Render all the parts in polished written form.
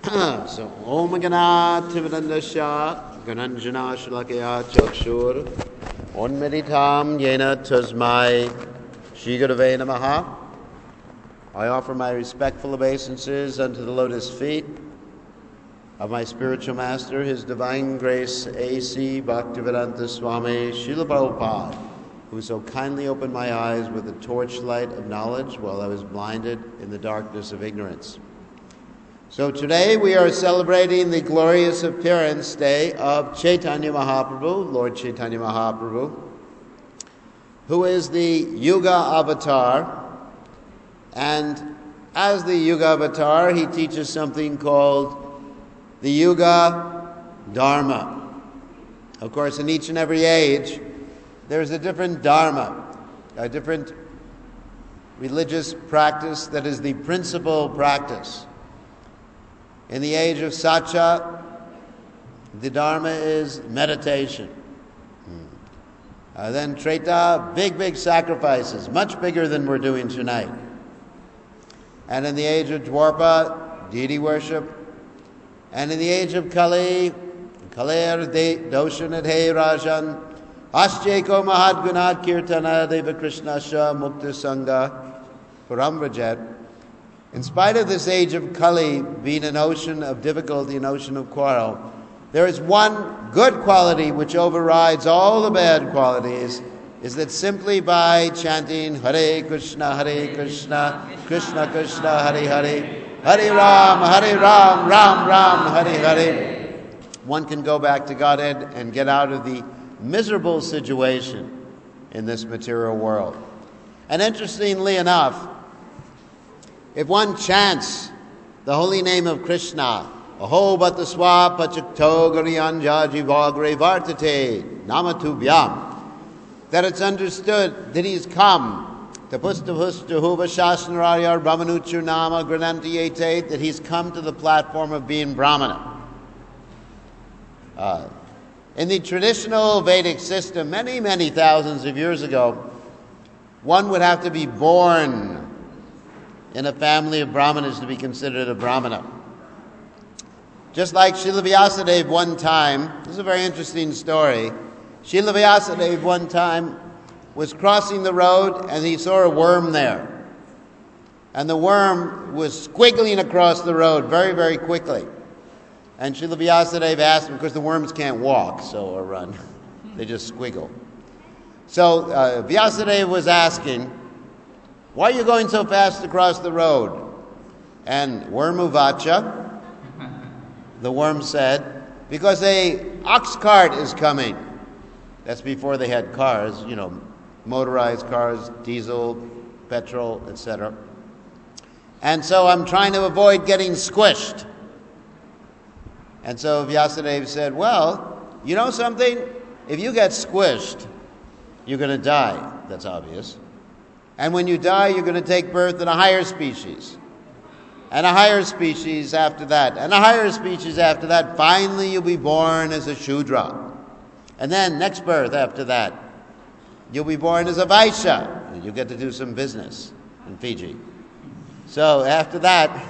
So, Om Ganat Tivanandasya Gananjana Shalakaya Chakshur Onmeditam Yena Tasmai Shigurave Namaha. I offer my respectful obeisances unto the lotus feet of my spiritual master, His Divine Grace A.C. Bhaktivedanta Swami Srila Prabhupada, who so kindly opened my eyes with the torchlight of knowledge while I was blinded in the darkness of ignorance. So today we are celebrating the glorious appearance day of Chaitanya Mahaprabhu, Lord Chaitanya Mahaprabhu, who is the Yuga Avatar. And as the Yuga Avatar, he teaches something called the Yuga Dharma. Of course, in each and every age, there's a different Dharma, a different religious practice that is the principal practice. In the age of Satya, the Dharma is meditation. Then Treta, big sacrifices, much bigger than we're doing tonight. And in the age of Dwarpa, deity worship. And in the age of Kali, Kaler Doshanadhe Rajan, Ascheko Mahadgunat Kirtana Deva Krishna Shah Mukta Sangha Paramrajat. In spite of this age of Kali being an ocean of difficulty, an ocean of quarrel, there is one good quality which overrides all the bad qualities, is that simply by chanting Hare Krishna, Krishna Krishna, Hare Hare, Hare Ram, Ram Ram, Hare Hare, one can go back to Godhead and get out of the miserable situation in this material world. And interestingly enough, if one chants the holy name of Krishna, Aho Bataswa Pachakto Garyanja Jivagre Vartate Namatubhyam, that it's understood that he's come to Pustahuva Shasnarayar Brahmanuchur Nama Granantiyate, that he's come to the platform of being Brahmana. In the traditional Vedic system, many thousands of years ago, one would have to be born in a family of Brahmanas to be considered a Brahmana. Just like Srila Vyasadeva one time, this is a very interesting story. Srila Vyasadeva one time was crossing the road and he saw a worm there. And the worm was squiggling across the road very quickly. And Srila Vyasadeva asked him, because the worms can't walk or run, they just squiggle. So Vyasadeva was asking, why are you going so fast across the road? And Wormuvacha, the worm said, because a ox cart is coming. That's before they had cars, motorized cars, diesel, petrol, etc. And so I'm trying to avoid getting squished. And so Vyasadeva said, well, you know something? If you get squished, you're going to die. That's obvious. And when you die, you're going to take birth in a higher species. And a higher species after that. And a higher species after that. Finally, you'll be born as a Shudra. And then, next birth after that, you'll be born as a Vaishya. And you'll get to do some business in Fiji. So, after that,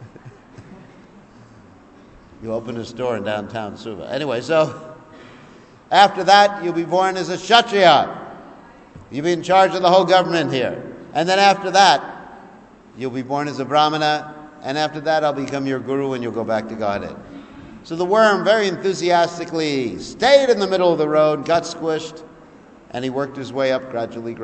you open a store in downtown Suva. Anyway, so, after that, you'll be born as a Kshatriya. You'll be in charge of the whole government here. And then after that, you'll be born as a Brahmana. And after that, I'll become your guru and you'll go back to Godhead. So the worm very enthusiastically stayed in the middle of the road, got squished, and he worked his way up gradually.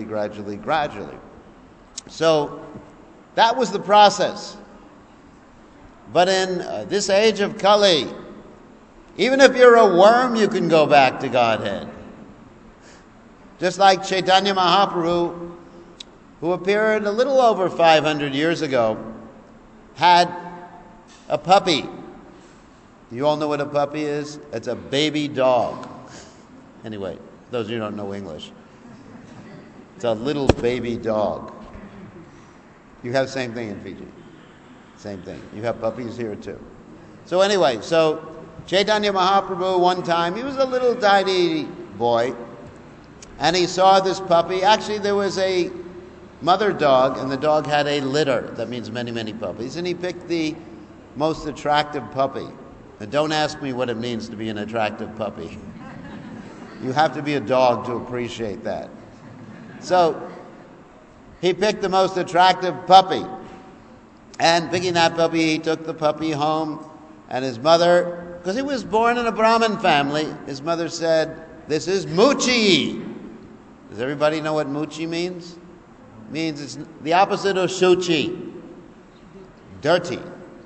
So that was the process. But in this age of Kali, even if you're a worm, you can go back to Godhead. Just like Chaitanya Mahaprabhu, who appeared a little over 500 years ago, had a puppy. You all know what a puppy is? It's a baby dog. Anyway, those of you who don't know English. It's a little baby dog. You have the same thing in Fiji. Same thing. You have puppies here too. So anyway, Chaitanya Mahaprabhu one time, he was a little tiny boy, and he saw this puppy. Actually, there was a mother dog, and the dog had a litter. That means many puppies. And he picked the most attractive puppy. And don't ask me what it means to be an attractive puppy. You have to be a dog to appreciate that. So he picked the most attractive puppy. And picking that puppy, he took the puppy home. And his mother, because he was born in a Brahmin family, his mother said, "This is Moochie." Does everybody know what Moochie means? It means it's the opposite of Shuchi. Dirty.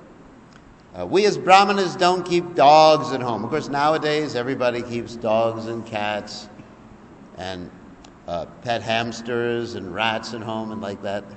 We as Brahmanas don't keep dogs at home. Of course, nowadays everybody keeps dogs and cats and pet hamsters and rats at home and like that.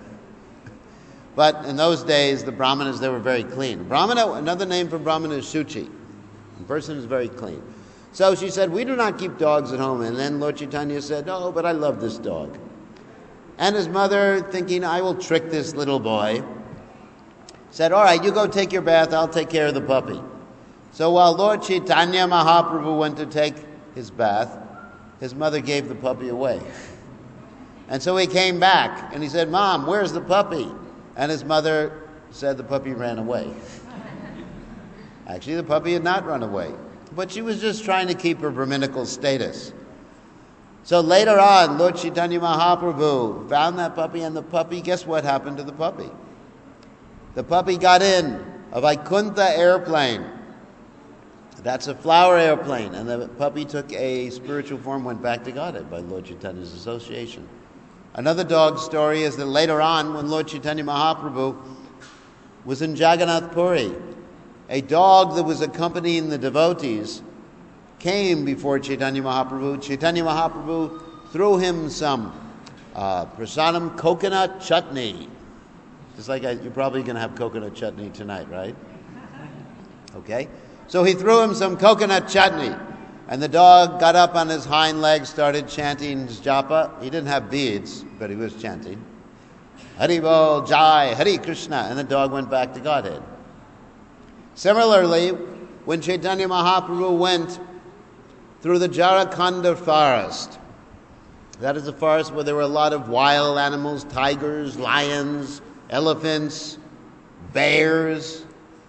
But in those days, the Brahmanas, they were very clean. Brahmana, another name for Brahmana is Shuchi. The person is very clean. So she said, "We do not keep dogs at home." And then Lord Chaitanya said, "Oh, but I love this dog." And his mother, thinking, "I will trick this little boy," said, "All right, you go take your bath, I'll take care of the puppy." So while Lord Chaitanya Mahaprabhu went to take his bath, his mother gave the puppy away. And so he came back and he said, "Mom, where's the puppy?" And his mother said the puppy ran away. Actually, the puppy had not run away, but she was just trying to keep her Brahminical status. So later on, Lord Chaitanya Mahaprabhu found that puppy, and the puppy, guess what happened to the puppy? The puppy got in a Vaikuntha airplane. That's a flower airplane. And the puppy took a spiritual form, went back to Godhead by Lord Chaitanya's association. Another dog story is that later on, when Lord Chaitanya Mahaprabhu was in Jagannath Puri, a dog that was accompanying the devotees came before Chaitanya Mahaprabhu. Chaitanya Mahaprabhu threw him some prasadam coconut chutney. Just like you're probably going to have coconut chutney tonight, right? Okay. So he threw him some coconut chutney. And the dog got up on his hind legs, started chanting his japa. He didn't have beads, but he was chanting. Hari Bol, Jai, Hari Krishna. And the dog went back to Godhead. Similarly, when Chaitanya Mahaprabhu went through the Jharikhanda forest, that is a forest where there were a lot of wild animals, tigers, lions, elephants, bears,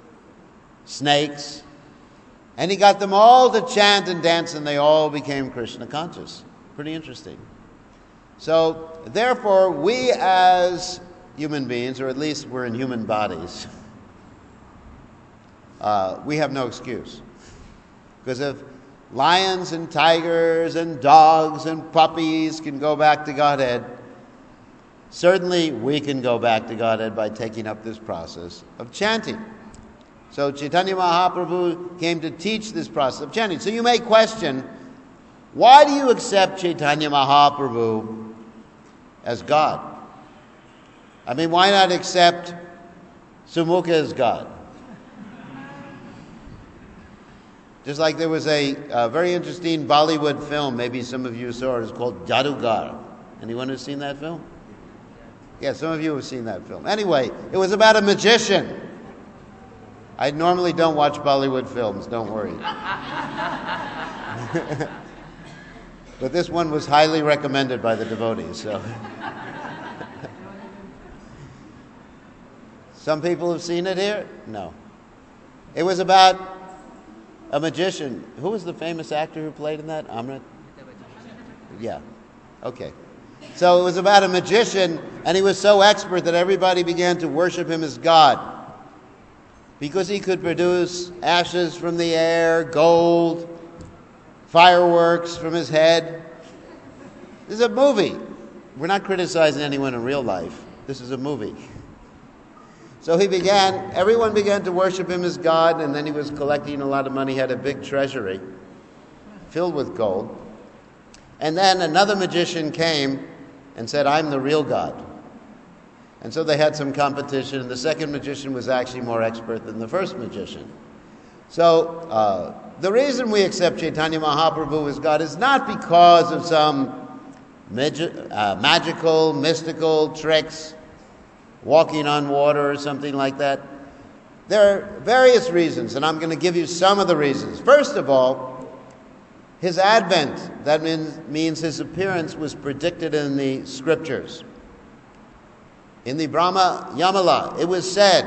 snakes. And he got them all to chant and dance, and they all became Krishna conscious. Pretty interesting. So, therefore, we as human beings, or at least we're in human bodies, we have no excuse. Because if lions and tigers and dogs and puppies can go back to Godhead, certainly we can go back to Godhead by taking up this process of chanting. So Chaitanya Mahaprabhu came to teach this process of chanting. So you may question, why do you accept Chaitanya Mahaprabhu as God? I mean, why not accept Sumukha as God? Just like there was a very interesting Bollywood film, maybe some of you saw it, it's called Jadugar. Anyone who's seen that film? Yeah, some of you have seen that film. Anyway, it was about a magician. I normally don't watch Bollywood films, don't worry. But this one was highly recommended by the devotees, so. Some people have seen it here? No. It was about a magician. Who was the famous actor who played in that? Amrit? Yeah. Okay. So it was about a magician, and he was so expert that everybody began to worship him as God. Because he could produce ashes from the air, gold, fireworks from his head. This is a movie. We're not criticizing anyone in real life. This is a movie. So everyone began to worship him as God, and then he was collecting a lot of money. He had a big treasury filled with gold. And then another magician came and said, "I'm the real God." And so they had some competition, and the second magician was actually more expert than the first magician. So the reason we accept Chaitanya Mahaprabhu as God is not because of some magical, mystical tricks, walking on water or something like that. There are various reasons, and I'm going to give you some of the reasons. First of all, his advent, that means his appearance, was predicted in the scriptures. In the Brahma Yamala, it was said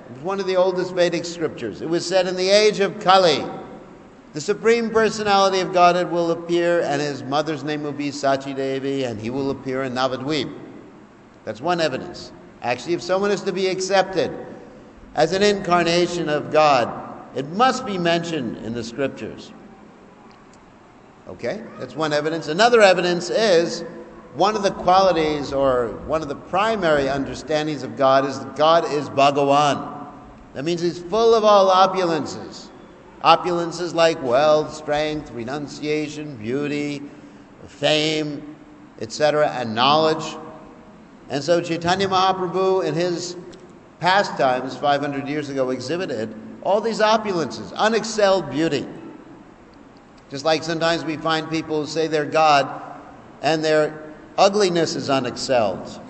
It's one of the oldest Vedic scriptures. It was said in the age of Kali, the Supreme Personality of Godhead will appear, and his mother's name will be Sachi Devi, and he will appear in Navadvip. That's one evidence. Actually, if someone is to be accepted as an incarnation of God, it must be mentioned in the scriptures. Okay, that's one evidence. Another evidence is one of the qualities or one of the primary understandings of God is that God is Bhagawan. That means he's full of all opulences. Opulences like wealth, strength, renunciation, beauty, fame, etc., and knowledge. And so Chaitanya Mahaprabhu in his pastimes 500 years ago exhibited all these opulences, unexcelled beauty. Just like sometimes we find people who say they're God and their ugliness is unexcelled.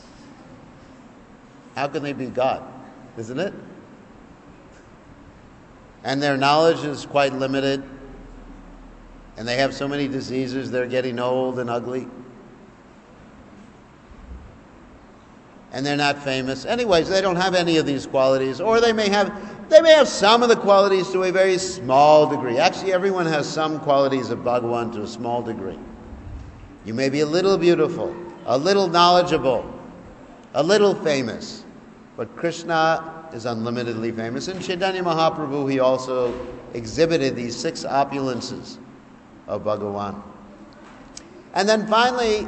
How can they be God? Isn't it? And their knowledge is quite limited. And they have so many diseases, they're getting old and ugly. And they're not famous. Anyways, they don't have any of these qualities. Or they may have some of the qualities to a very small degree. Actually, everyone has some qualities of Bhagavan to a small degree. You may be a little beautiful, a little knowledgeable, a little famous. But Krishna is unlimitedly famous. In Chaitanya Mahaprabhu, he also exhibited these 6 opulences of Bhagavan. And then finally,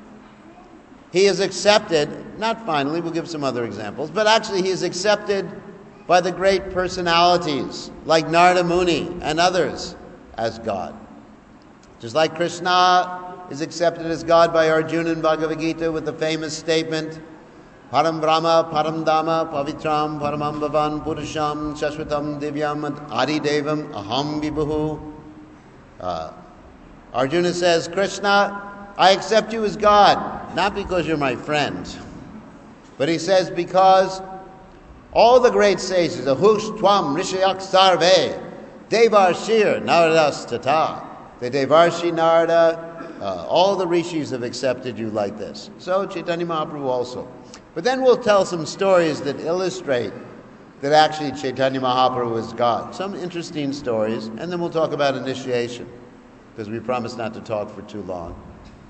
he is accepted, not finally, we'll give some other examples, but actually he is accepted by the great personalities like Narada Muni and others as God. Just like Krishna is accepted as God by Arjuna in Bhagavad Gita with the famous statement, Param Brahma, Param Dhamma, Pavitram, Paramam Bhavan, Purusham, Shashvatam, Divyam, Adi Devam, Aham Vibhuhu. Arjuna says, Krishna, I accept you as God, not because you're my friend, but he says because all the great sages, Ahush, Twam, Rishayak, Sarve, Devarshir, Naradas Tata, the Devarshi Narada, all the rishis have accepted you like this. So Chaitanya Mahaprabhu also. But then we'll tell some stories that illustrate that actually Chaitanya Mahaprabhu is God. Some interesting stories, and then we'll talk about initiation, because we promised not to talk for too long.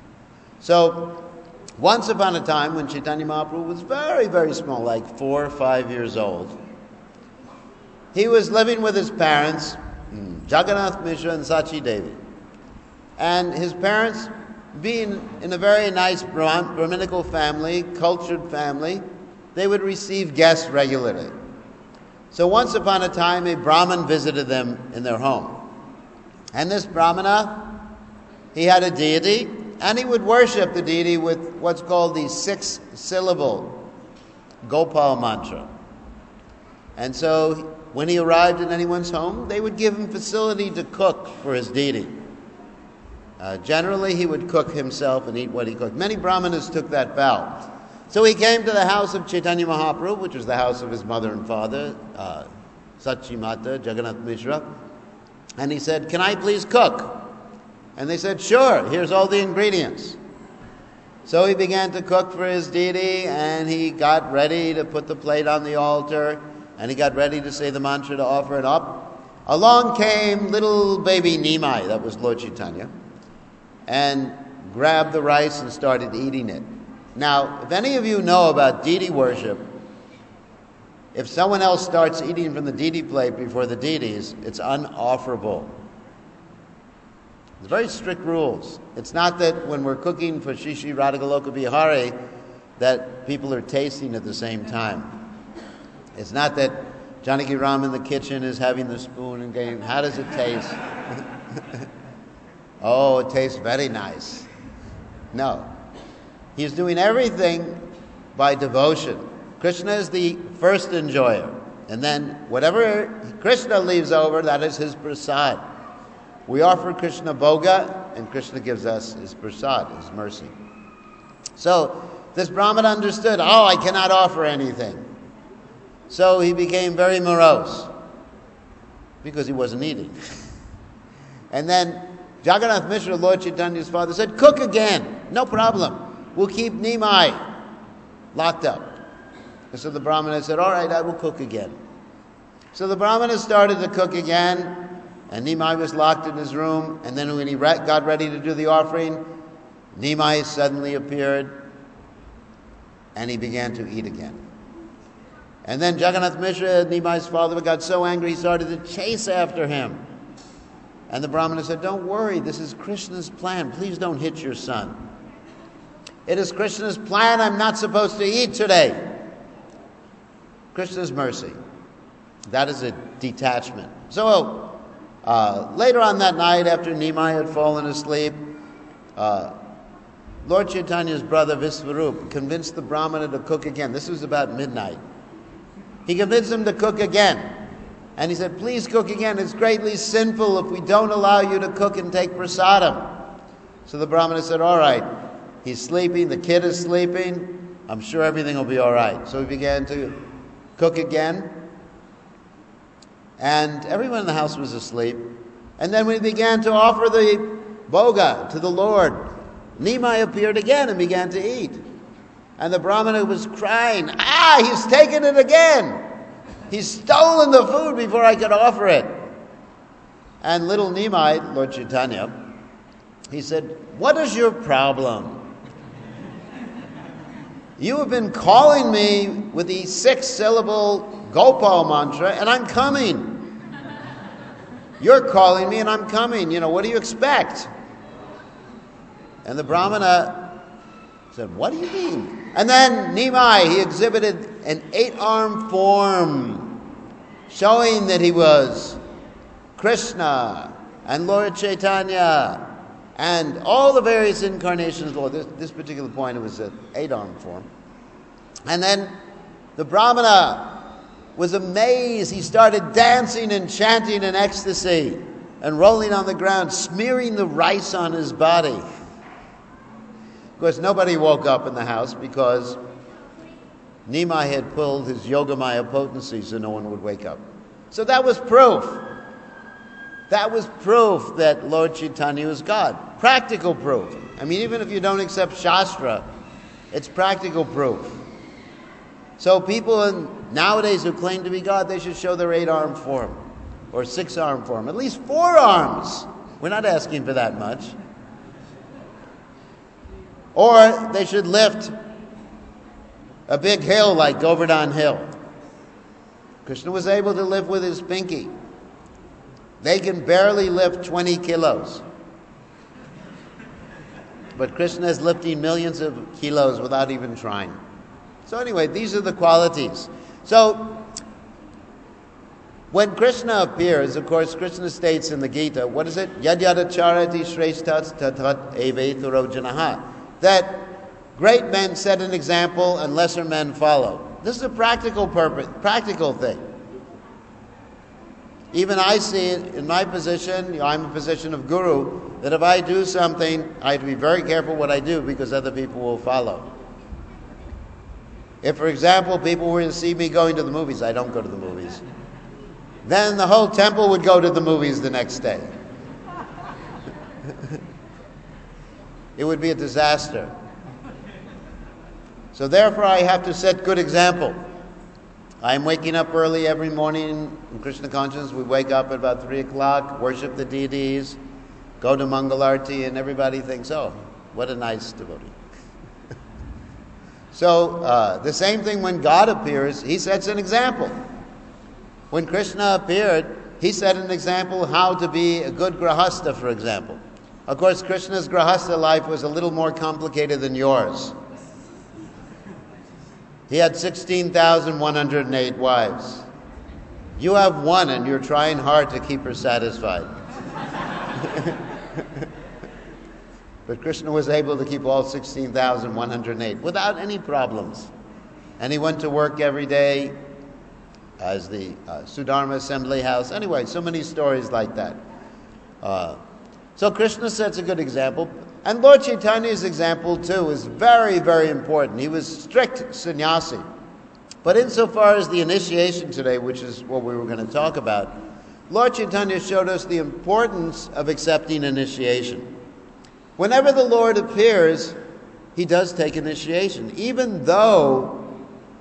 So, once upon a time, when Chaitanya Mahaprabhu was very, very small, like 4 or 5 years old, he was living with his parents, Jagannath Mishra and Sachi Devi. And his parents, being in a very nice Brahminical family, cultured family, they would receive guests regularly. So once upon a time, a Brahmin visited them in their home. And this Brahmana, he had a deity, and he would worship the deity with what's called the 6-syllable Gopal mantra. And so when he arrived in anyone's home, they would give him facility to cook for his deity. Generally, he would cook himself and eat what he cooked. Many Brahmanas took that vow. So he came to the house of Chaitanya Mahaprabhu, which was the house of his mother and father, Sachi Mata, Jagannath Mishra, and he said, "Can I please cook?" And they said, "Sure, here's all the ingredients." So he began to cook for his deity, and he got ready to put the plate on the altar, and he got ready to say the mantra to offer it up. Along came little baby Nimai, that was Lord Chaitanya, and grabbed the rice and started eating it. Now, if any of you know about deity worship, if someone else starts eating from the deity plate before the deities, it's unofferable. There's very strict rules. It's not that when we're cooking for Shri Shri Radhagoloka Vihari that people are tasting at the same time. It's not that Janaki Ram in the kitchen is having the spoon and going, "How does it taste?" "Oh, it tastes very nice." No. He's doing everything by devotion. Krishna is the first enjoyer. And then whatever Krishna leaves over, that is his prasad. We offer Krishna bhoga, and Krishna gives us his prasad, his mercy. So this Brahmana understood, I cannot offer anything. So he became very morose because he wasn't eating. And then Jagannath Mishra, Lord Chaitanya's father, said, "Cook again, no problem. We'll keep Nimai locked up." And so the Brahmana said, all right, I will cook again. So the Brahmana started to cook again, and Nimai was locked in his room. And then when he got ready to do the offering, Nimai suddenly appeared, and he began to eat again. And then Jagannath Mishra, Nimai's father, got so angry he started to chase after him. And the Brahmana said, don't worry, this is Krishna's plan. Please don't hit your son. It is Krishna's plan. I'm not supposed to eat today. Krishna's mercy. That is a detachment. So later on that night, after Nimai had fallen asleep, Lord Chaitanya's brother Visvarup convinced the Brahmana to cook again. This was about midnight. He convinced him to cook again. And he said, please cook again. It's greatly sinful if we don't allow you to cook and take prasadam. So the Brahmana said, all right. He's sleeping. The kid is sleeping. I'm sure everything will be all right. So he began to cook again. And everyone in the house was asleep. And then when he began to offer the bhoga to the Lord, Nimai appeared again and began to eat. And the Brahmana was crying, he's taken it again. He's stolen the food before I could offer it. And little Nimai, Lord Chaitanya, he said, what is your problem? You have been calling me with the 6-syllable Gopal mantra, and I'm coming. You're calling me and I'm coming. What do you expect? And the Brahmana said, what do you mean? And then Nimai, he exhibited an 8-armed form, showing that he was Krishna and Lord Chaitanya and all the various incarnations of the Lord. This particular point, it was an 8-armed form. And then the Brahmana was amazed. He started dancing and chanting in ecstasy and rolling on the ground, smearing the rice on his body. Of course, nobody woke up in the house because Nimai had pulled his Yogamaya potency so no one would wake up. So that was proof. That was proof that Lord Chaitanya was God. Practical proof. I mean, even if you don't accept Shastra, it's practical proof. So people nowadays who claim to be God, they should show their 8-armed form or 6-armed form, at least 4 arms. We're not asking for that much. Or they should lift a big hill like Govardhan Hill. Krishna was able to lift with his pinky. They can barely lift 20 kilos. But Krishna is lifting millions of kilos without even trying. So anyway, these are the qualities. So when Krishna appears, of course, Krishna states in the Gita, what is it? Yad yada charati shreshtat tatat eveturo janaha. That great men set an example and lesser men follow. This is a practical thing. Even I see it in my position, I'm a position of guru, that if I do something, I have to be very careful what I do because other people will follow. If, for example, people were to see me going to the movies, I don't go to the movies, then the whole temple would go to the movies the next day. It would be a disaster. So therefore I have to set good example. I'm waking up early every morning in Krishna consciousness. We wake up at about 3 o'clock, worship the deities, go to Mangalarti, and everybody thinks, oh, what a nice devotee. So the same thing when God appears, he sets an example. When Krishna appeared, he set an example how to be a good grahastha, for example. Of course, Krishna's grahastha life was a little more complicated than yours. He had 16,108 wives. You have one and you're trying hard to keep her satisfied. But Krishna was able to keep all 16,108 without any problems. And he went to work every day as the Sudharma Assembly House. Anyway, so many stories like that. So Krishna sets a good example. And Lord Chaitanya's example too is very, very important. He was strict sannyasi. But insofar as the initiation today, which is what we were going to talk about, Lord Chaitanya showed us the importance of accepting initiation. Whenever the Lord appears, he does take initiation, even though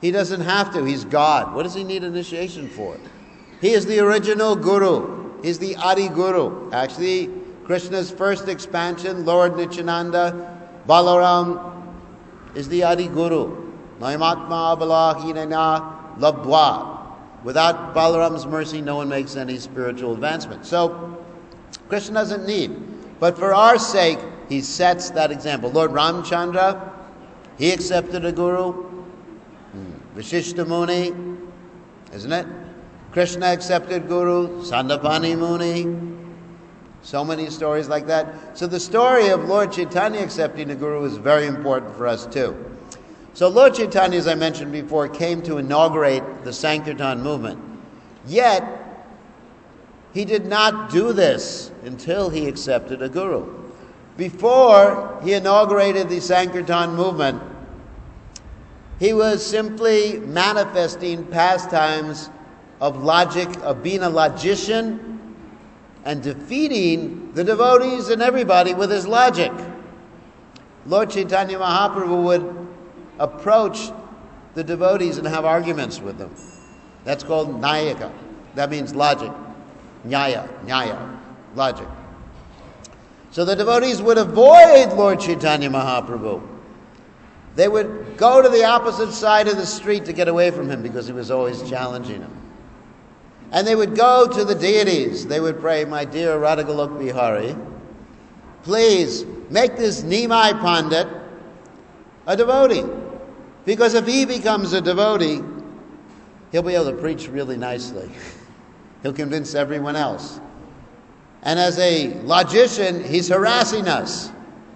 He doesn't have to. He's God. What does he need initiation for? He is the original Guru. He's the Adi Guru. Actually, Krishna's first expansion, Lord Nityananda, Balaram, is the Adi Guru. Naimatma Balahinana Labdwa. Without Balaram's mercy, no one makes any spiritual advancement. So, Krishna doesn't need. But for our sake, he sets that example. Lord Ramchandra, he accepted a guru. Vashishta Muni, isn't it? Krishna accepted guru. Sandapani Muni. So many stories like that. So the story of Lord Chaitanya accepting a guru is very important for us too. So Lord Chaitanya, as I mentioned before, came to inaugurate the Sankirtan movement. Yet, he did not do this until he accepted a guru. Before he inaugurated the Sankirtan movement, he was simply manifesting pastimes of logic, of being a logician, and defeating the devotees and everybody with his logic. Lord Chaitanya Mahaprabhu would approach the devotees and have arguments with them. That's called Nyaya. That means logic. Nyaya, logic. So the devotees would avoid Lord Chaitanya Mahaprabhu. They would go to the opposite side of the street to get away from him because he was always challenging them. And they would go to the deities. They would pray, my dear Radhagalok Bihari, please make this Nimai Pandit a devotee. Because if he becomes a devotee, he'll be able to preach really nicely. He'll convince everyone else. And as a logician, he's harassing us.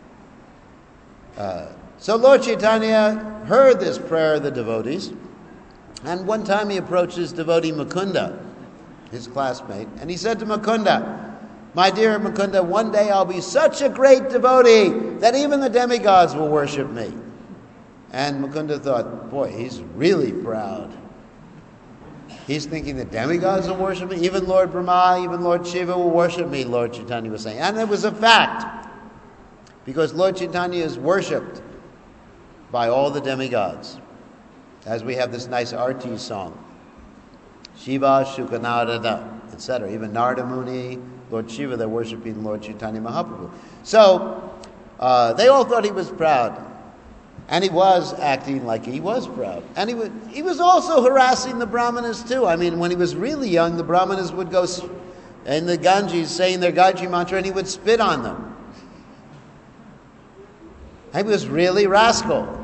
So Lord Chaitanya heard this prayer of the devotees. And one time he approached his devotee Mukunda, his classmate, and he said to Mukunda, my dear Mukunda, one day I'll be such a great devotee that even the demigods will worship me. And Mukunda thought, boy, he's really proud. He's thinking the demigods will worship me, even Lord Brahma, even Lord Shiva will worship me, Lord Chaitanya was saying. And it was a fact, because Lord Chaitanya is worshipped by all the demigods. As we have this nice arti song, Shiva, Shukanarada, etc. Even Narada Muni, Lord Shiva, they're worshipping Lord Chaitanya Mahaprabhu. So, they all thought he was proud. And he was acting like he was proud. And he was also harassing the Brahmanas too. I mean, when he was really young, the Brahmanas would go in the Ganges saying their Gayatri mantra and he would spit on them. He was really rascal.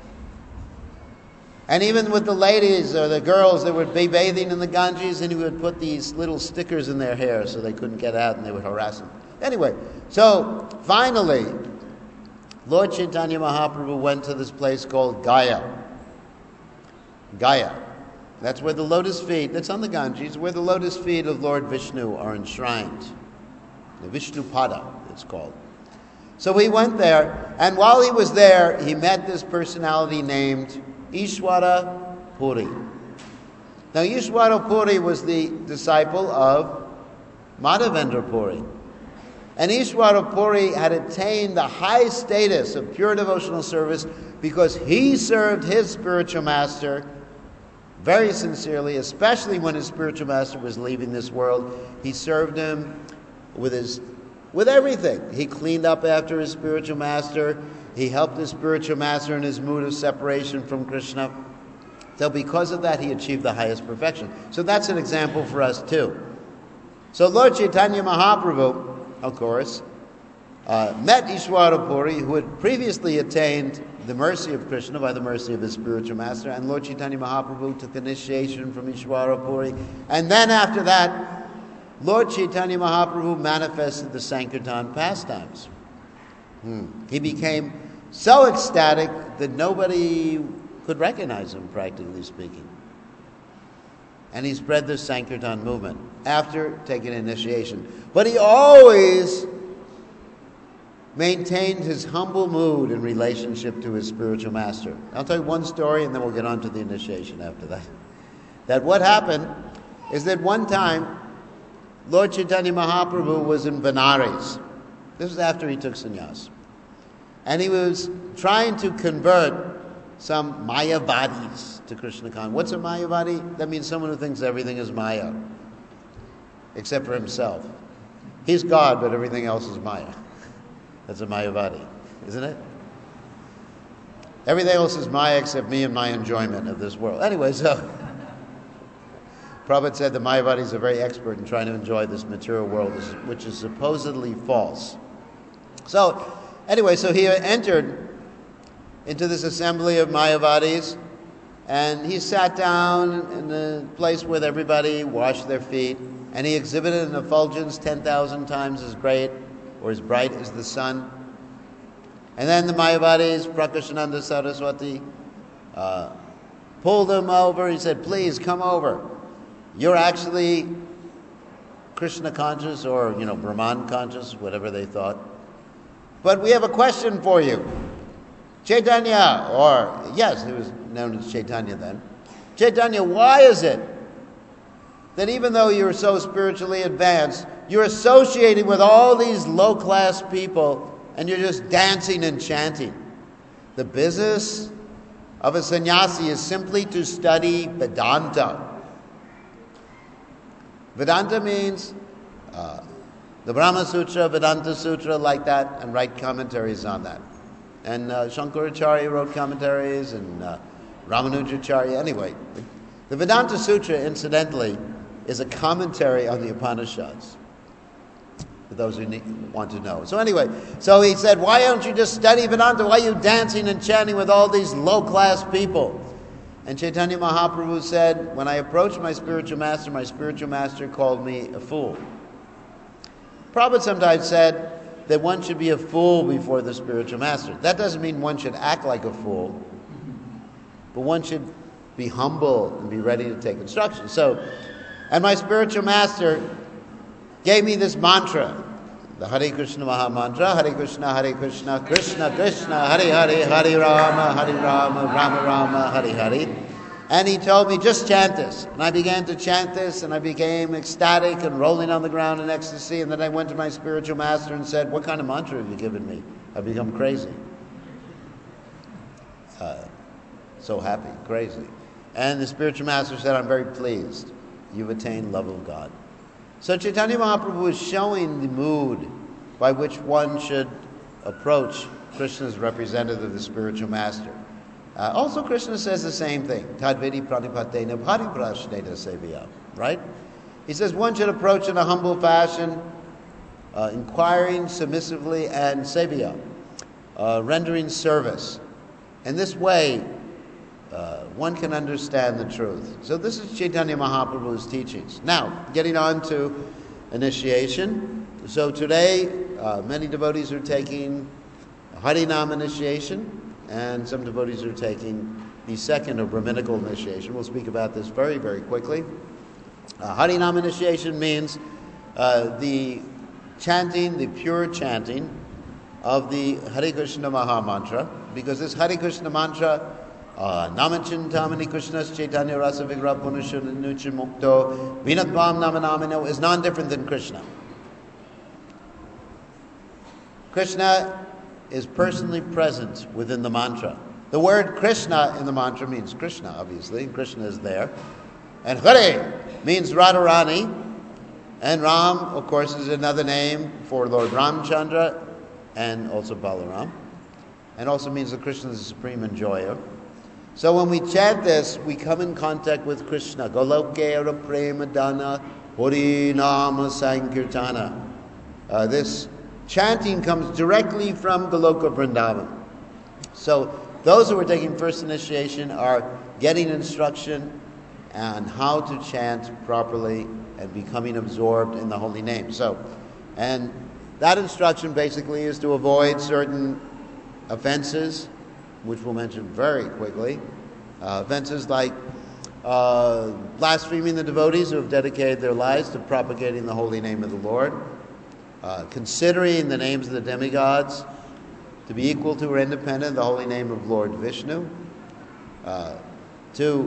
And even with the ladies or the girls that would be bathing in the Ganges, and he would put these little stickers in their hair so they couldn't get out and they would harass them. Anyway, so finally, Lord Chaitanya Mahaprabhu went to this place called Gaya. Gaya. That's where the lotus feet, that's on the Ganges, where the lotus feet of Lord Vishnu are enshrined. The Vishnu Pada, it's called. So he went there, and while he was there, he met this personality named Ishwara Puri. Now, Ishwara Puri was the disciple of Madhavendra Puri. And Ishwara Puri had attained the high status of pure devotional service because he served his spiritual master very sincerely, especially when his spiritual master was leaving this world. He served him with everything. He cleaned up after his spiritual master. He helped his spiritual master in his mood of separation from Krishna. So because of that, he achieved the highest perfection. So that's an example for us too. So Lord Chaitanya Mahaprabhu, of course, met Ishwara Puri, who had previously attained the mercy of Krishna by the mercy of his spiritual master, and Lord Chaitanya Mahaprabhu took initiation from Ishwara Puri. And then after that, Lord Chaitanya Mahaprabhu manifested the Sankirtan pastimes. He became so ecstatic that nobody could recognize him, practically speaking. And he spread the Sankirtan movement after taking initiation. But he always maintained his humble mood in relationship to his spiritual master. I'll tell you one story and then we'll get on to the initiation after that. That what happened is that one time Lord Chaitanya Mahaprabhu was in Benares. This was after he took sannyas. And he was trying to convert some Mayavadis to Krishna consciousness. What's a Mayavadi? That means someone who thinks everything is Maya, except for himself. He's God, but everything else is Maya. That's a Mayavadi, isn't it? Everything else is Maya except me and my enjoyment of this world. Anyway, so Prabhupada said the Mayavadis are very expert in trying to enjoy this material world, which is supposedly false. So, anyway, so he entered into this assembly of Mayavadis, and he sat down in the place where everybody washed their feet, and he exhibited an effulgence 10,000 times as great or as bright as the sun. And then the Mayavadis, Prakashananda Saraswati, pulled him over. He said, please come over. You're actually Krishna conscious or, Brahman conscious, whatever they thought. But we have a question for you. Chaitanya, or yes, he was known as Chaitanya then. Chaitanya, why is it that even though you're so spiritually advanced, you're associated with all these low-class people and you're just dancing and chanting? The business of a sannyasi is simply to study Vedanta. Vedanta means the Brahma Sutra, Vedanta Sutra, like that, and write commentaries on that. And Shankaracharya wrote commentaries, and Ramanujacharya. Anyway, the Vedanta Sutra, incidentally, is a commentary on the Upanishads, for those who want to know. So anyway, so he said, why don't you just study Vedanta? Why are you dancing and chanting with all these low-class people? And Chaitanya Mahaprabhu said, when I approached my spiritual master called me a fool. Prabhupada sometimes said that one should be a fool before the spiritual master. That doesn't mean one should act like a fool, but one should be humble and be ready to take instruction. And my spiritual master gave me this mantra, the Hare Krishna Maha Mantra, Hare Krishna, Krishna Krishna, Hare Hare, Hare Rama, Rama Rama, Hare Hare. And he told me, just chant this. And I began to chant this, and I became ecstatic and rolling on the ground in ecstasy. And then I went to my spiritual master and said, what kind of mantra have you given me? I've become crazy. So happy, crazy. And the spiritual master said, I'm very pleased. You've attained love of God. So Chaitanya Mahaprabhu is showing the mood by which one should approach Krishna's representative, the spiritual master. Also, Krishna says the same thing. Tadvedi pranipatena bhariprashneta sevya. Right? He says one should approach in a humble fashion, inquiring submissively, and sevya, rendering service. In this way, one can understand the truth. So this is Chaitanya Mahaprabhu's teachings. Now, getting on to initiation. So today, many devotees are taking Harinam initiation, and some devotees are taking the second or Brahminical initiation. We'll speak about this very, very quickly. Harinam initiation means the chanting, the pure chanting of the Hare Krishna Maha Mantra, because this Hare Krishna mantra, Namachintamani Krishna's Chaitanya Rasa Vigra Punashunuchi Mukto Vinatvam Namanamino is non-different than Krishna. Krishna is personally present within the mantra. The word Krishna in the mantra means Krishna, obviously, and Krishna is there. And Hare means Radharani, and Ram, of course, is another name for Lord Ramchandra and also Balaram, and also means that Krishna is the supreme enjoyer. So when we chant this, we come in contact with Krishna. Golokera prema dana Hari nama sankirtana. This chanting comes directly from Goloka Vrindavan. So those who are taking first initiation are getting instruction on how to chant properly and becoming absorbed in the holy name. And that instruction basically is to avoid certain offenses, which we'll mention very quickly. Offenses like blaspheming the devotees who have dedicated their lives to propagating the holy name of the Lord, considering the names of the demigods to be equal to or independent of the holy name of Lord Vishnu,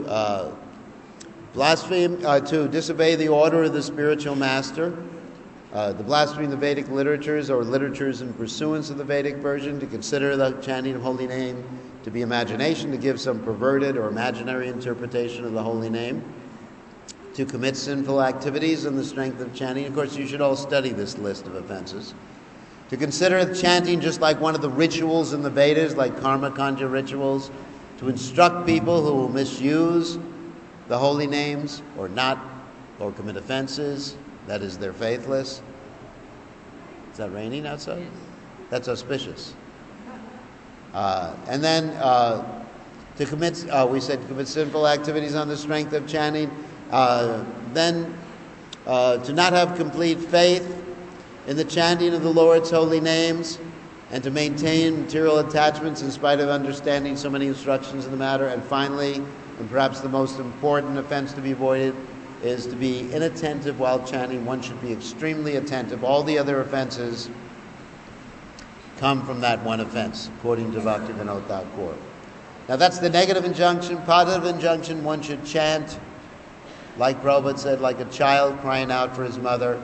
to blaspheme, to disobey the order of the spiritual master, the blasphemy of the Vedic literatures or literatures in pursuance of the Vedic version, to consider the chanting of holy name to be imagination, to give some perverted or imaginary interpretation of the holy name, to commit sinful activities on the strength of chanting. Of course, you should all study this list of offenses. To consider chanting just like one of the rituals in the Vedas, like karma kanja rituals, to instruct people who will misuse the holy names or not, or commit offenses, that is, they're faithless. Is that raining outside? Yes. That's auspicious. And then to commit, we said to commit sinful activities on the strength of chanting. Then to not have complete faith in the chanting of the Lord's holy names, and to maintain material attachments in spite of understanding so many instructions in the matter. And finally, and perhaps the most important offense to be avoided, is to be inattentive while chanting. One should be extremely attentive. All the other offenses come from that one offense, according to Bhaktivinoda Thakur. Now that's the negative injunction. Positive injunction, one should chant, like Prabhupada said, like a child crying out for his mother.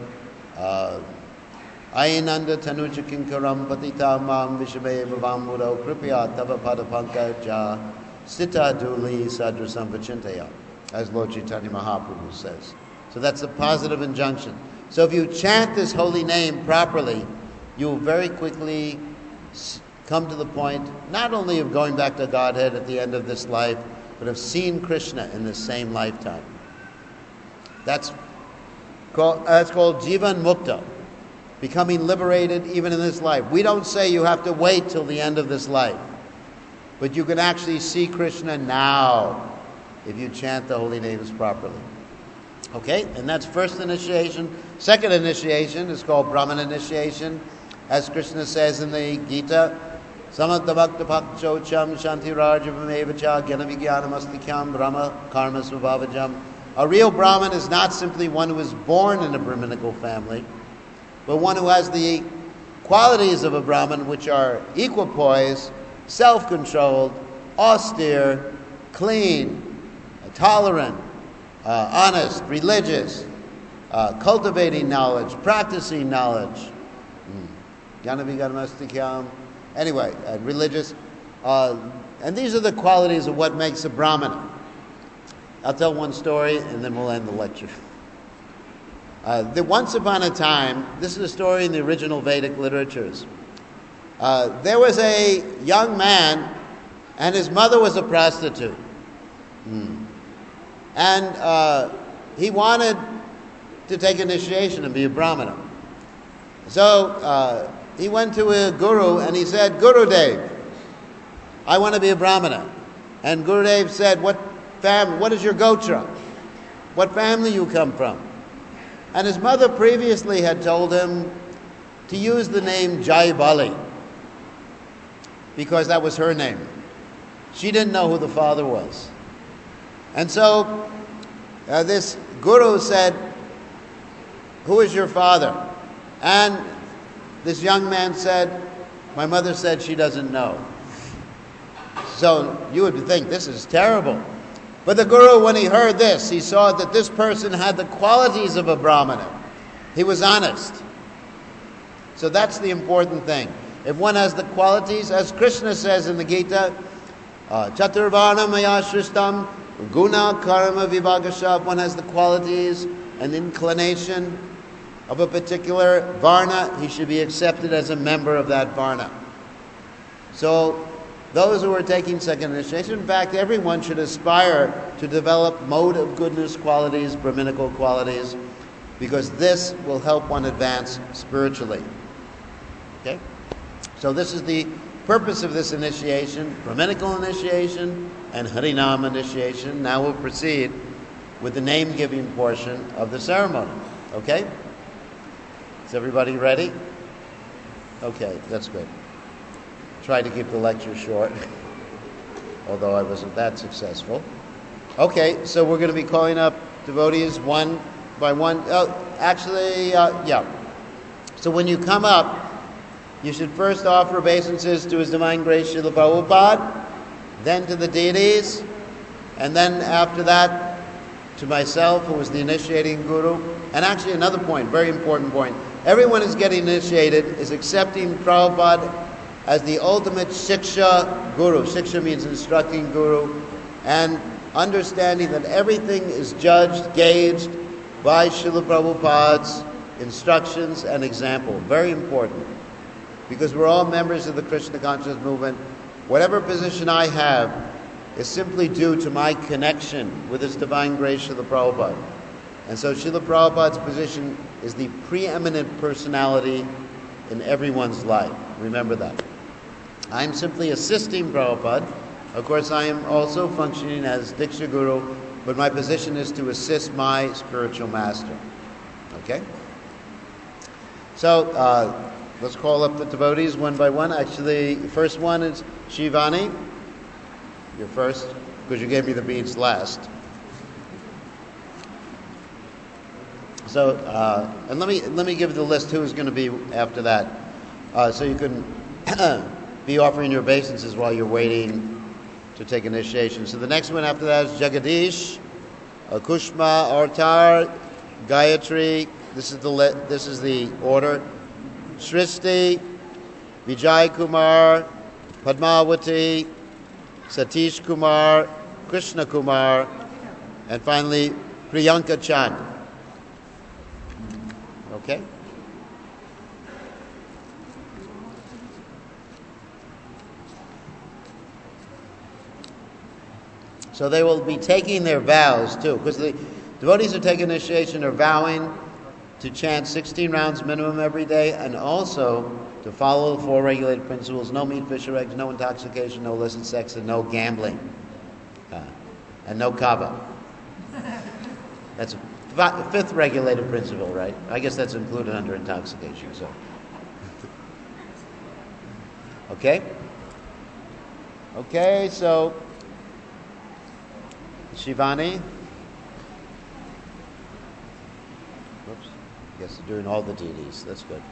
Ayinanda tanuja kinkaram patita mam vishabe bhavamuro kripya tava padapanka ja sita duli sadrasam vachintaya, as Lord Chaitanya Mahaprabhu says. So that's a positive injunction. So if you chant this holy name properly, you will very quickly come to the point not only of going back to Godhead at the end of this life, but of seeing Krishna in this same lifetime. That's called Jivan Mukta, becoming liberated even in this life. We don't say you have to wait till the end of this life, but you can actually see Krishna now if you chant the holy names properly. Okay, and that's first initiation. Second initiation is called Brahman initiation, as Krishna says in the Gita, Samatha Bhakta Pakchocham Shanti Rajavamevacha Gyanavijnanamastikam Brahma Karma Svabhavajam. A real Brahman is not simply one who is born in a Brahminical family, but one who has the qualities of a Brahman, which are equipoise, self-controlled, austere, clean, tolerant, honest, religious, cultivating knowledge, practicing knowledge. Anyway, religious. And these are the qualities of what makes a Brahmana. I'll tell one story and then we'll end the lecture. Once upon a time, this is a story in the original Vedic literatures. There was a young man and his mother was a prostitute. And he wanted to take initiation and be a Brahmana. So he went to a guru and he said, Gurudev, I want to be a Brahmana. And Gurudev said, what is your gotra? What family you come from? And his mother previously had told him to use the name Jai Bali, because that was her name. She didn't know who the father was. And so this guru said, who is your father? And this young man said, my mother said she doesn't know. So you would think this is terrible. But the guru, when he heard this, he saw that this person had the qualities of a Brahmana. He was honest. So that's the important thing. If one has the qualities, as Krishna says in the Gita, Chaturvarna maya shristam guna karma vibhagasha, one has the qualities and inclination of a particular varna, he should be accepted as a member of that varna. So those who are taking second initiation, in fact, everyone should aspire to develop mode of goodness qualities, Brahminical qualities, because this will help one advance spiritually. Okay? So this is the purpose of this initiation, Brahminical initiation and Harinam initiation. Now we'll proceed with the name-giving portion of the ceremony. Okay? Is everybody ready? Okay, that's good. Try to keep the lecture short, although I wasn't that successful. Okay, so we're going to be calling up devotees one by one. So when you come up, you should first offer obeisances to His Divine Grace Srila Prabhupada, then to the deities, and then after that to myself, who was the initiating guru. And actually another point, very important point, everyone is getting initiated is accepting Prabhupada as the ultimate Shiksha Guru. Shiksha means instructing Guru, and understanding that everything is judged, gauged by Srila Prabhupada's instructions and example. Very important, because we're all members of the Krishna consciousness movement. Whatever position I have is simply due to my connection with His divine grace, Srila Prabhupada. And so Srila Prabhupada's position is the preeminent personality in everyone's life. Remember that. I'm simply assisting Prabhupada. Of course, I am also functioning as Diksha Guru, but my position is to assist my spiritual master. Okay? So, let's call up the devotees one by one. Actually, the first one is Shivani. You're first, because you gave me the beads last. So, and let me give the list who's going to be after that, so you can be offering your obeisances while you're waiting to take initiation. So the next one after that is Jagadish, Kushma, Artar, Gayatri. This is the order. Srishti, Vijay Kumar, Padmavati, Satish Kumar, Krishna Kumar, and finally Priyanka Chand. Okay? So they will be taking their vows too, because the devotees who take initiation are vowing to chant 16 rounds minimum every day, and also to follow the 4 regulated principles: no meat, fish, or eggs, no intoxication, no illicit sex, and no gambling, and no kava. That's the 5th regulated principle, right? I guess that's included under intoxication. So, okay. So Shivani. Whoops. Yes, you're doing all the deities. That's good.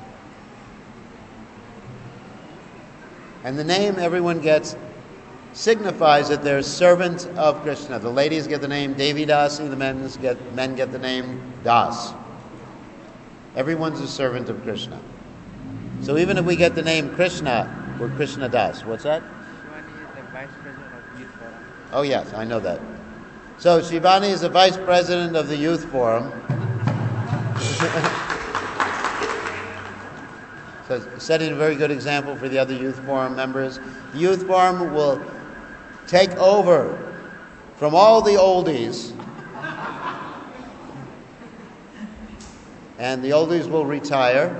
And the name everyone gets signifies that they're servant of Krishna. The ladies get the name Devi Dasi, the men get the name Das. Everyone's a servant of Krishna. So even if we get the name Krishna, we're Krishna Das. What's that? Shivani is the vice president of Youth Forum. Oh yes, I know that. So Shivani is the vice president of the Youth Forum. So setting a very good example for the other Youth Forum members. The Youth Forum will take over from all the oldies, and the oldies will retire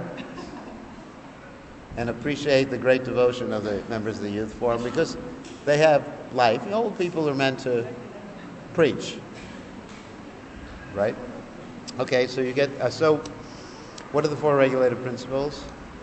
and appreciate the great devotion of the members of the Youth Forum, because they have life. The old people are meant to preach, right? Okay, so you get, so what are the 4 regulated principles?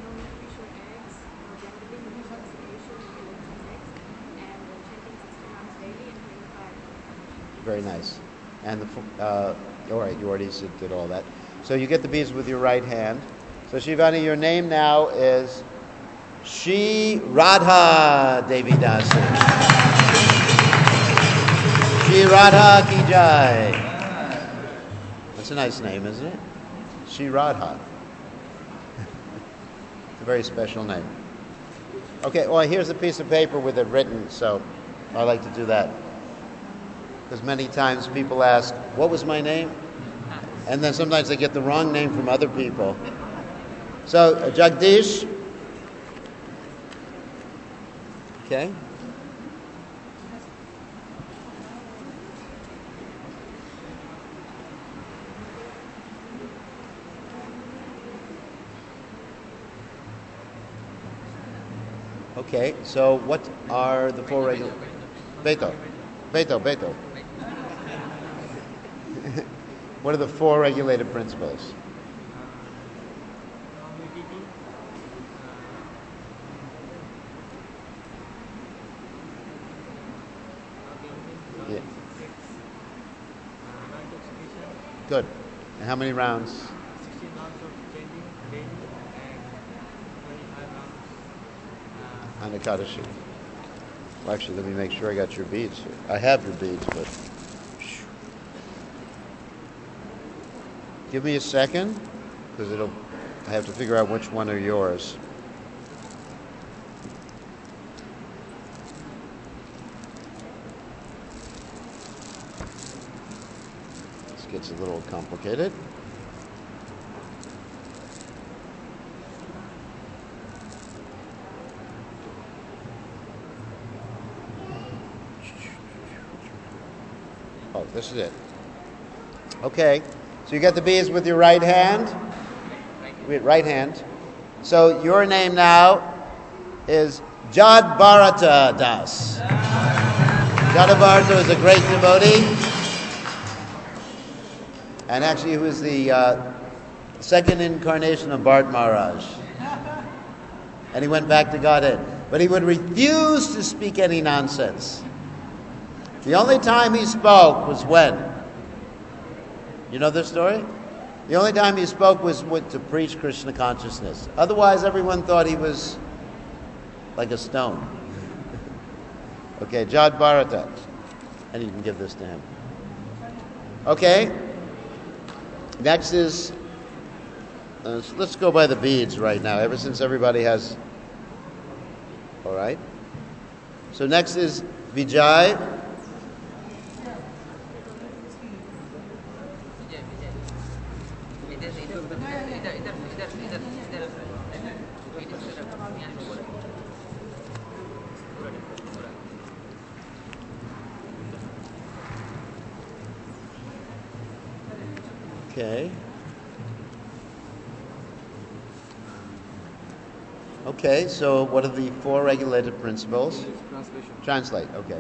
Very nice. And all right, you already did all that. So you get the beads with your right hand. So Shivani, your name now is Shri Radha Devi Dasi. Shri Radha Ki Jai. That's a nice name, isn't it? Shri Radha. It's a very special name. Okay, well, here's a piece of paper with it written, so I like to do that. Because many times people ask, what was my name? And then sometimes they get the wrong name from other people. So, Jagdish. Okay. Okay, so what are the 4 regular... Beto. What are the 4 regulated principles? Yeah. Good. And how many rounds? 16 rounds of chanting daily and 25 rounds On the Kadashi. Well, actually, let me make sure I got your beads here. I have your beads, but... Give me a second, because it'll I have to figure out which one are yours. This gets a little complicated. Oh, this is it. Okay, so you get the beads with your right hand. Right hand. So your name now is Jad Bharata Das. Jad Bharata is a great devotee, and actually he was the second incarnation of Bharat Maharaj. And he went back to Godhead. But he would refuse to speak any nonsense. The only time he spoke was when? You know this story? The only time he spoke was to preach Krishna consciousness. Otherwise, everyone thought he was like a stone. Okay, Jad Bharata. And you can give this to him. Okay. Next is, let's go by the beads right now, ever since everybody has, all right. So next is Vijay. Okay. Okay, so what are the four regulated principles? Translation. Translate, okay.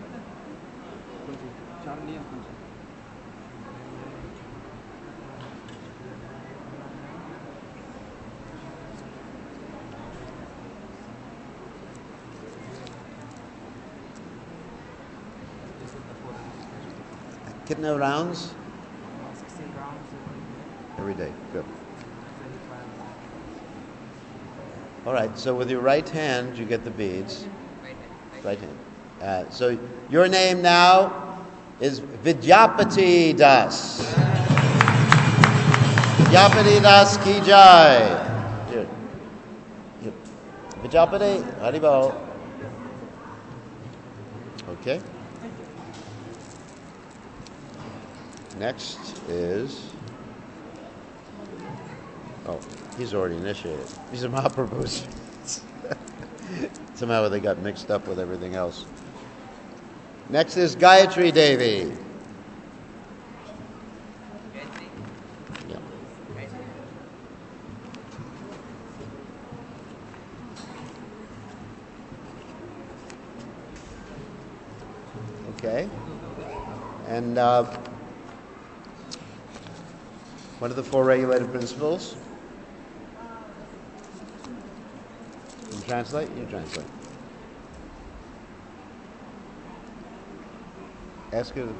Kitna rounds? 16 rounds. Every day, good. All right, so with your right hand, you get the beads. Right hand. So your name now is Vidyapati Das. Vidyapati Das ki jai. Here. Vidyapati, Haribol. Okay. Next is... Oh, he's already initiated. These are Mahaprabhu's. Somehow they got mixed up with everything else. Next is Gayatri Devi. Yeah. Okay. And what are the four regulated principles? You translate? You translate. Ask her.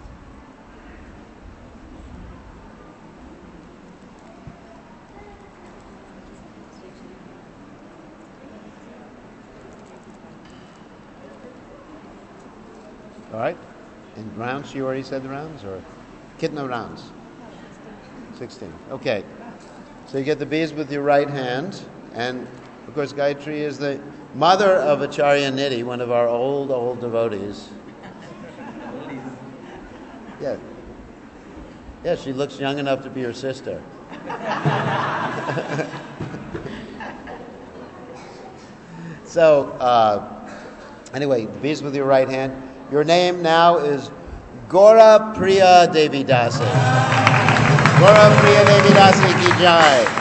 All right. In rounds, you already said the rounds, or kitna rounds? 16. Okay. So you get the beads with your right hand, and of course Gayatri is the mother of Acharya Nidhi, one of our old devotees. Yeah. Yeah, she looks young enough to be her sister. So, anyway, beads with your right hand. Your name now is Gora Priya Devi Dasi. Gora Priya Devi Dasi ki jai.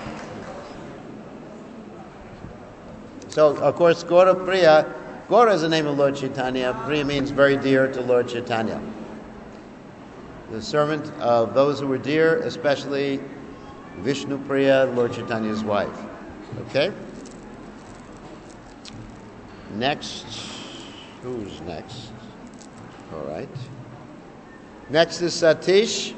So, of course, Gora Priya, Gora is the name of Lord Chaitanya. Priya means very dear to Lord Chaitanya. The servant of those who were dear, especially Vishnu Priya, Lord Chaitanya's wife. Okay? Next, who's next? All right. Next is Satish.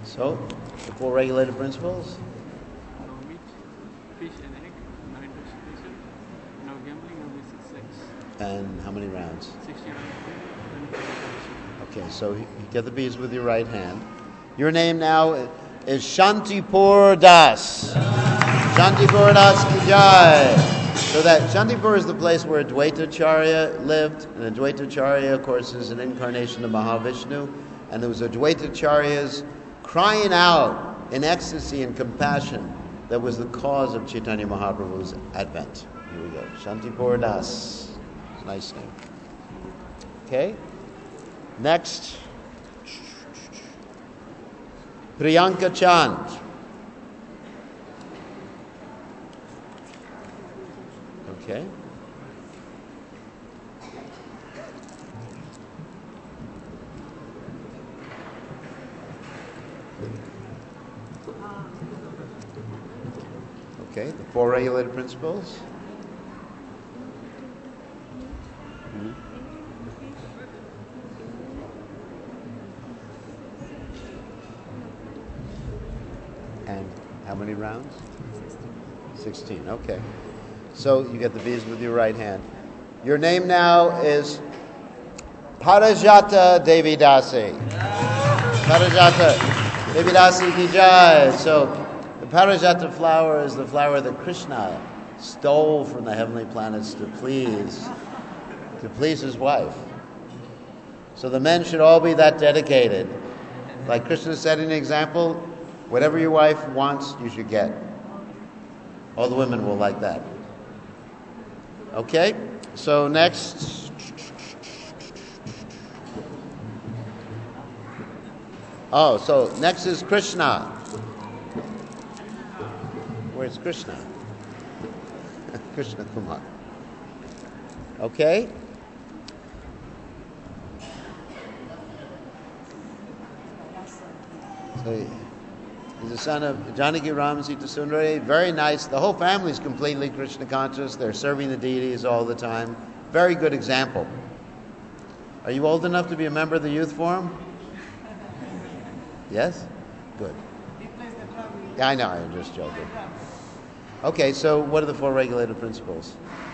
So, the four regulative principles. No meat, fish and egg, no intoxication, no gambling, no basic sex. And how many rounds? 60 rounds. Okay, so you get the beads with your right hand. Your name now is Shantipur Das. Shantipur Das Ki Jai. So that Shantipur is the place where Advaitacharya lived, and Advaitacharya, of course, is an incarnation of Mahavishnu, and there was Advaitacharyas crying out in ecstasy and compassion that was the cause of Chaitanya Mahaprabhu's advent. Here we go. Shantipur Das. Nice name. Okay. Next. Priyanka Chand. Okay. Okay, the four regulated principles. Mhm. And how many rounds? 16. Okay. So you get the beads with your right hand. Your name now is Parijata Devidasi. Parijata Devidasi Ki Jai. So the Parijata flower is the flower that Krishna stole from the heavenly planets to please his wife. So the men should all be that dedicated. Like Krishna set an example, whatever your wife wants, you should get. All the women will like that. Okay, so next. Oh, so next is Krishna. Where's Krishna? Krishna Kumar. Okay. So he's the son of Janaki Ram Sita Sundari. Very nice. The whole family is completely Krishna conscious. They're serving the deities all the time. Very good example. Are you old enough to be a member of the youth forum? Yes? Good. Yeah, I know. I'm just joking. Okay, so what are the four regulative principles?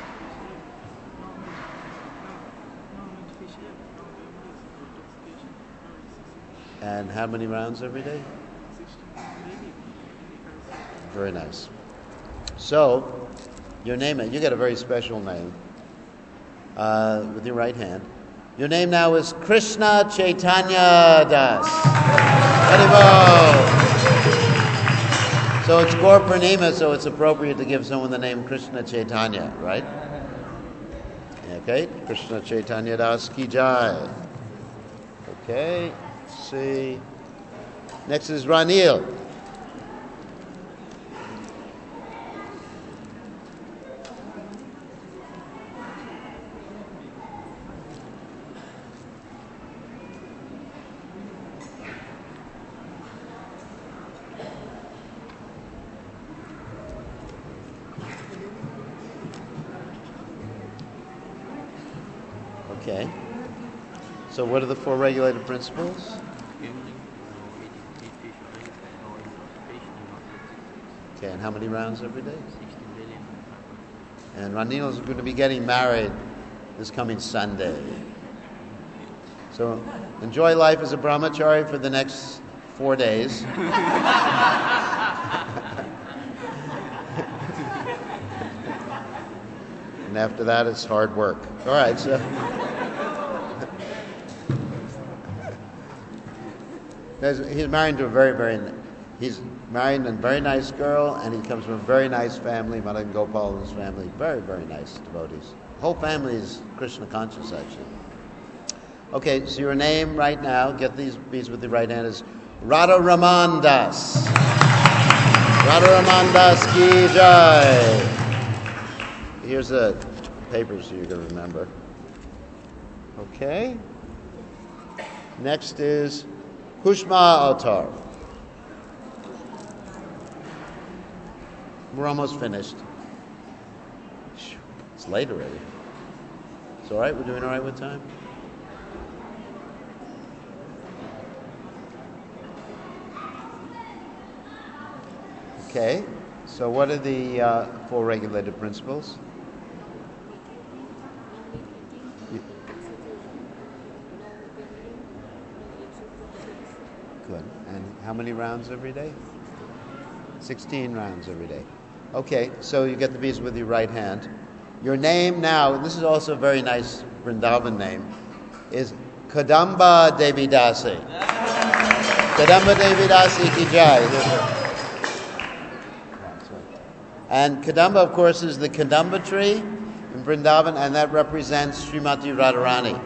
And how many rounds every day? Very nice. So, your name, you get a very special name with your right hand. Your name now is Krishna Chaitanya Das. Haribol. So it's Gaur Purnima, so it's appropriate to give someone the name Krishna Chaitanya, right? Okay, Krishna Chaitanya Das Ki Jai. Okay, let's see. Next is Ranil. Okay. So what are the four regulated principles? Okay, and how many rounds every day? 16 billion. And Ranil is going to be getting married this coming Sunday. So enjoy life as a brahmachari for the next 4 days. And after that, it's hard work. All right, so. He's married to a he's married a very nice girl, and he comes from a very nice family, Madan Gopal and his family. Very, very nice devotees. The whole family is Krishna conscious, actually. Okay, so your name right now, get these beads with the right hand, is Radha Raman Das. Radha Raman Das Ki Jai. Here's the papers so you can remember. Okay. Next is Kushma Autar. We're almost finished. It's late already. It's all right? We're doing all right with time? Okay. So what are the four regulated principles? Good. And how many rounds every day? 16 rounds every day. Okay, so you get the beads with your right hand. Your name now, and this is also a very nice Vrindavan name, is Kadamba Devi Dasi. Kadamba Devi Dasi ki jai. And Kadamba, of course, is the Kadamba tree in Vrindavan, and that represents Srimati Radharani.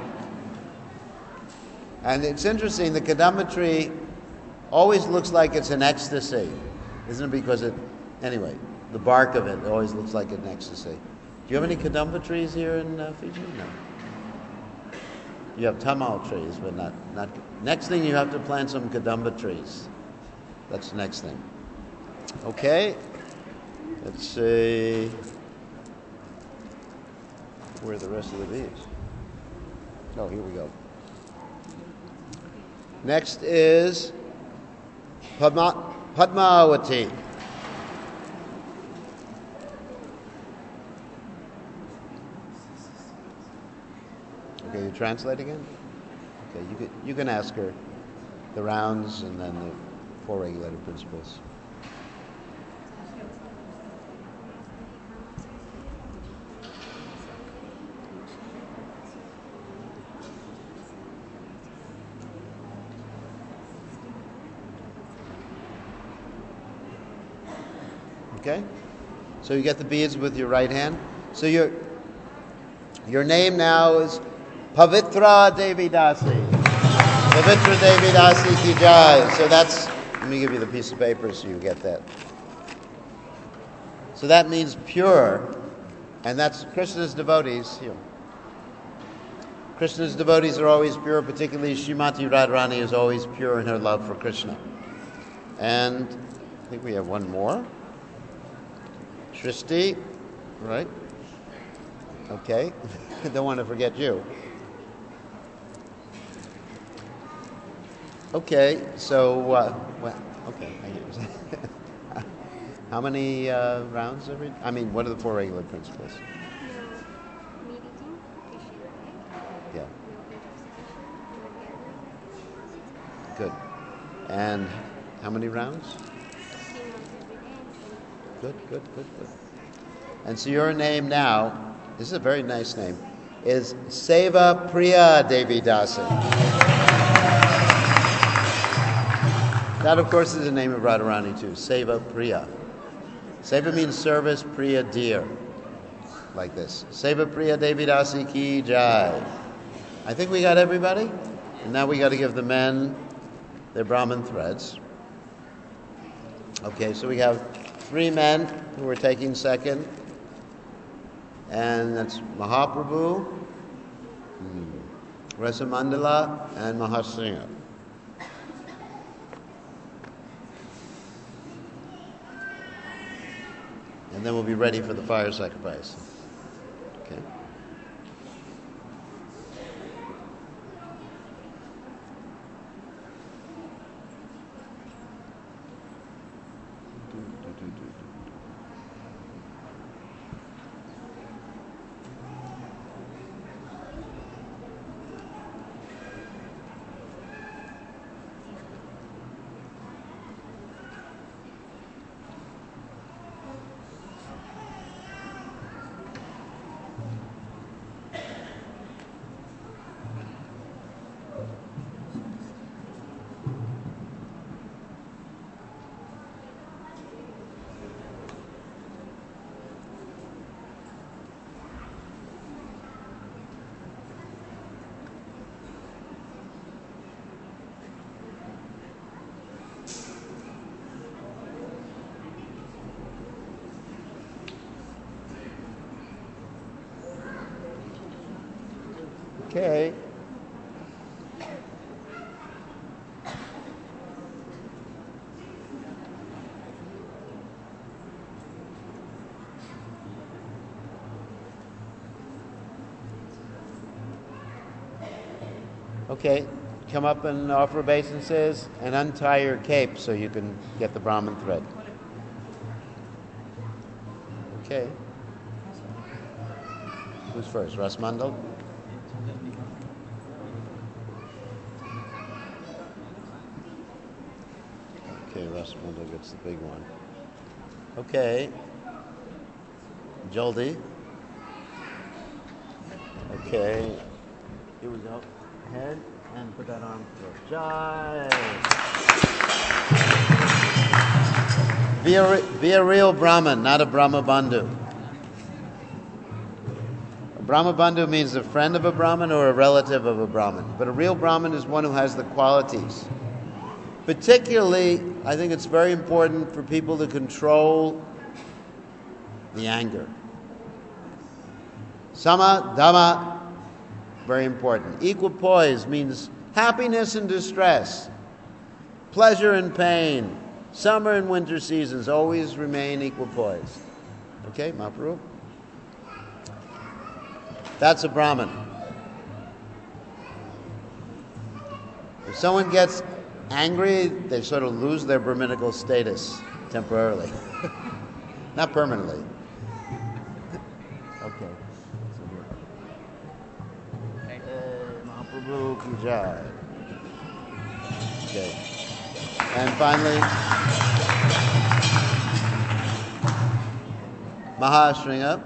And it's interesting, the Kadamba tree always looks like it's an ecstasy. Isn't it? Because anyway, the bark of it always looks like an ecstasy. Do you have any Kadamba trees here in Fiji? No. You have tamal trees, but not. Next thing, you have to plant some Kadamba trees. That's the next thing. Okay. Let's see where are the rest of the beads. Oh, here we go. Next is Padmavati. Okay, you translate again? Okay, you can ask her the rounds and then the four regulated principles. Okay? So you get the beads with your right hand. So your name now is Pavitra Devi Dasi. Pavitra Devi Dasi ki jai. So let me give you the piece of paper so you get that. So that means pure, and that's Krishna's devotees here. Krishna's devotees are always pure, particularly Srimati Radharani is always pure in her love for Krishna. And I think we have one more. Shristi, right? Okay. Don't want to forget you. Okay, so, okay. How many rounds what are the four regular principles? Yeah. Good. And how many rounds? Good. And so your name now, this is a very nice name, is Seva Priya Devi Dasi. That, of course, is the name of Radharani too, Seva Priya. Seva means service, Priya, dear. Like this. Seva Priya Devi Dasi ki jai. I think we got everybody. And now we got to give the men their Brahmin threads. Okay, so we have 3 men who are taking second, and that's Mahaprabhu, Rasamandala, and Mahasingha. And then we'll be ready for the fire sacrifice. Okay. Okay. Okay, come up and offer obeisances and untie your cape so you can get the Brahmin thread. Okay. Who's first? Rasmandal? Okay, Rasmandal gets the big one. Okay. Joldi. Okay. Here we go. Head and put that arm through. Jai. Be a real Brahmin, not a Brahma Bandhu. A Brahma Bandhu means a friend of a Brahmin or a relative of a Brahmin. But a real Brahmin is one who has the qualities. Particularly, I think it's very important for people to control the anger. Sama, Dhamma, very important. Equipoise means happiness and distress, pleasure and pain, summer and winter seasons, always remain equipoised. Okay, Mahaprabhu? That's a Brahmin. If someone gets angry, they sort of lose their Brahminical status temporarily. Not permanently. Okay. Mahaprabhu ki jai. Okay. And finally, Mahashringa.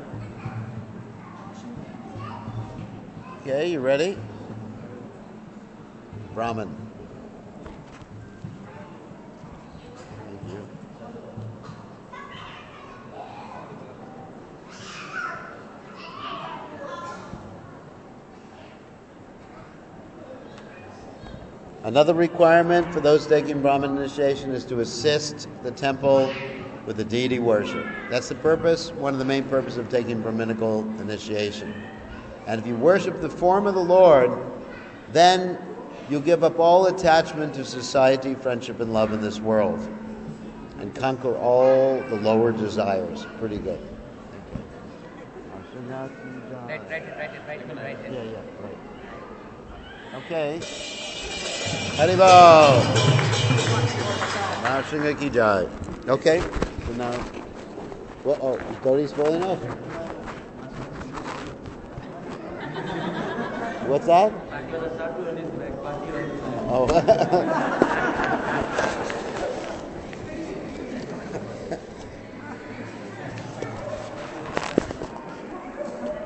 Okay, you ready? Brahman. Thank you. Another requirement for those taking Brahman initiation is to assist the temple with the deity worship. That's the purpose, one of the main purposes of taking Brahminical initiation. And if you worship the form of the Lord, then you'll give up all attachment to society, friendship, and love in this world and conquer all the lower desires. Pretty good. Right. Yeah, right. Okay. Haribol. Mahashringa ki jai. Okay. So now, well, Gauri's falling off. What's that? Oh.